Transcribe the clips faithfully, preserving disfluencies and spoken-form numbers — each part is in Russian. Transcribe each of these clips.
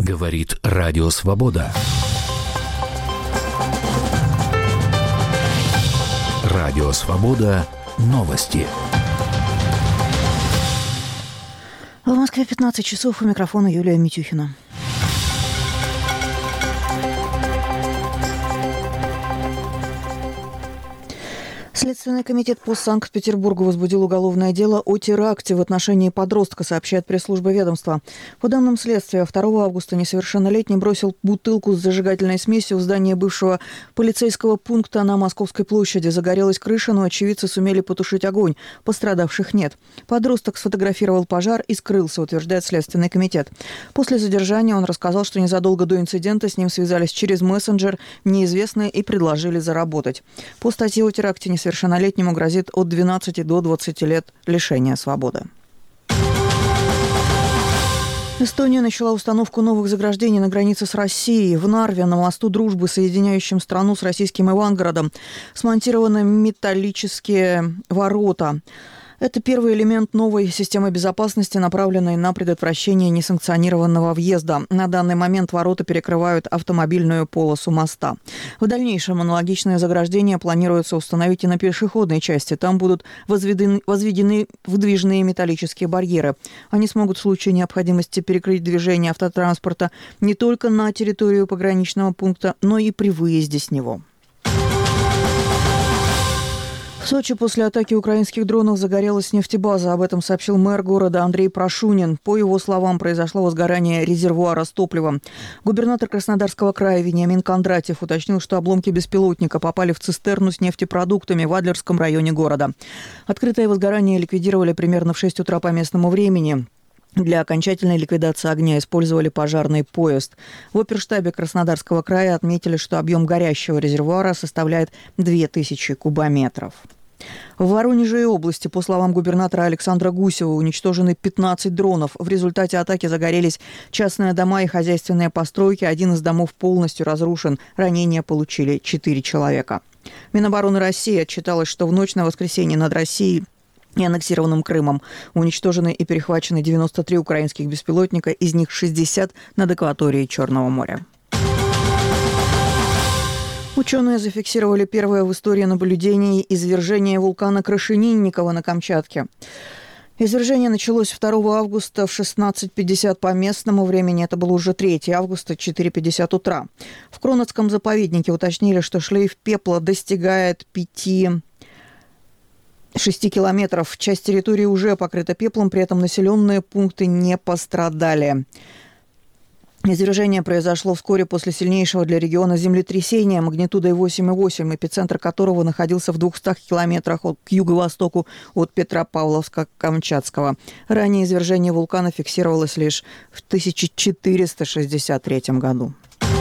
Говорит Радио Свобода. Радио Свобода. Новости. В Москве пятнадцать часов. У микрофона Юлия Митюхина. Следственный комитет по Санкт-Петербургу возбудил уголовное дело о теракте в отношении подростка, сообщает пресс-служба ведомства. По данным следствия, второго августа несовершеннолетний бросил бутылку с зажигательной смесью в здание бывшего полицейского пункта на Московской площади. Загорелась крыша, но очевидцы сумели потушить огонь. Пострадавших нет. Подросток сфотографировал пожар и скрылся, утверждает Следственный комитет. После задержания он рассказал, что незадолго до инцидента с ним связались через мессенджер неизвестные и предложили заработать. По статье о теракте несовершеннолетнего Совершеннолетнему грозит от двенадцати до двадцати лет лишения свободы. Эстония начала установку новых заграждений на границе с Россией. В Нарве на мосту Дружбы, соединяющем страну с российским Ивангородом, смонтированы металлические ворота. Это первый элемент новой системы безопасности, направленной на предотвращение несанкционированного въезда. На данный момент ворота перекрывают автомобильную полосу моста. В дальнейшем аналогичные заграждения планируется установить и на пешеходной части. Там будут возведены, возведены выдвижные металлические барьеры. Они смогут в случае необходимости перекрыть движение автотранспорта не только на территорию пограничного пункта, но и при выезде с него. В Сочи после атаки украинских дронов загорелась нефтебаза. Об этом сообщил мэр города Андрей Прошунин. По его словам, произошло возгорание резервуара с топливом. Губернатор Краснодарского края Вениамин Кондратьев уточнил, что обломки беспилотника попали в цистерну с нефтепродуктами в Адлерском районе города. Открытое возгорание ликвидировали примерно в шесть утра по местному времени. Для окончательной ликвидации огня использовали пожарный поезд. В оперштабе Краснодарского края отметили, что объем горящего резервуара составляет две тысячи кубометров. В Воронеже и области, по словам губернатора Александра Гусева, уничтожены пятнадцать дронов. В результате атаки загорелись частные дома и хозяйственные постройки. Один из домов полностью разрушен. Ранения получили четыре человека. Минобороны России отчиталось, что в ночь на воскресенье над Россией и аннексированным Крымом уничтожены и перехвачены девяносто три украинских беспилотника, из них шестьдесят над акваторией Черного моря. Ученые зафиксировали первое в истории наблюдение извержения вулкана Крашенинникова на Камчатке. Извержение началось второго августа в шестнадцать пятьдесят по местному времени. Это было уже третьего августа, четыре пятьдесят утра. В Кронотском заповеднике уточнили, что шлейф пепла достигает пяти шести километров. Часть территории уже покрыта пеплом, при этом населенные пункты не пострадали. Извержение произошло вскоре после сильнейшего для региона землетрясения магнитудой восемь и восемь, эпицентр которого находился в двухстах километрах от, к юго-востоку от Петропавловска-Камчатского. Ранее извержение вулкана фиксировалось лишь в тысяча четыреста шестьдесят третьем году.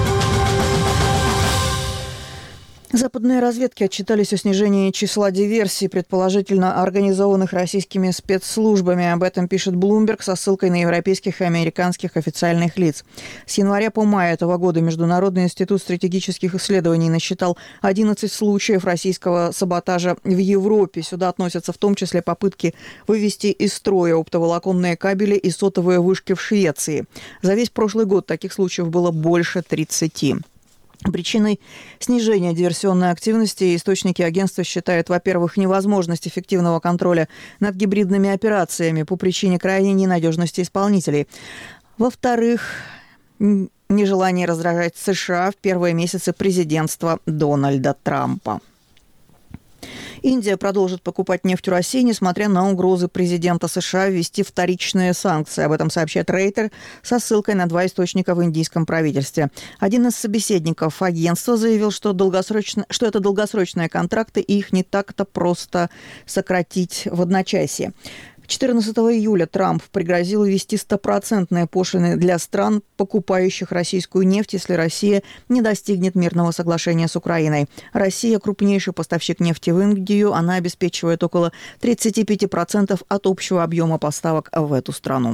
Западные разведки отчитались о снижении числа диверсий, предположительно организованных российскими спецслужбами. Об этом пишет Bloomberg со ссылкой на европейских и американских официальных лиц. С января по май этого года Международный институт стратегических исследований насчитал одиннадцать случаев российского саботажа в Европе. Сюда относятся в том числе попытки вывести из строя оптоволоконные кабели и сотовые вышки в Швеции. За весь прошлый год таких случаев было больше тридцати. Причиной снижения диверсионной активности источники агентства считают, во-первых, невозможность эффективного контроля над гибридными операциями по причине крайней ненадежности исполнителей. Во-вторых, нежелание раздражать США в первые месяцы президентства Дональда Трампа. Индия продолжит покупать нефть у России, несмотря на угрозы президента США ввести вторичные санкции. Об этом сообщает Рейтер со ссылкой на два источника в индийском правительстве. Один из собеседников агентства заявил, что, долгосрочно, что это долгосрочные контракты, и их не так-то просто сократить в одночасье. четырнадцатого июля Трамп пригрозил ввести стопроцентные пошлины для стран, покупающих российскую нефть, если Россия не достигнет мирного соглашения с Украиной. Россия – крупнейший поставщик нефти в Индию. Она обеспечивает около тридцать пять процентов от общего объема поставок в эту страну.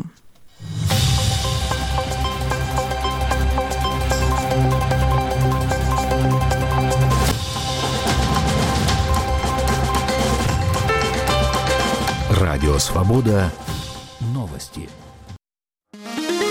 Радио Свобода. Новости.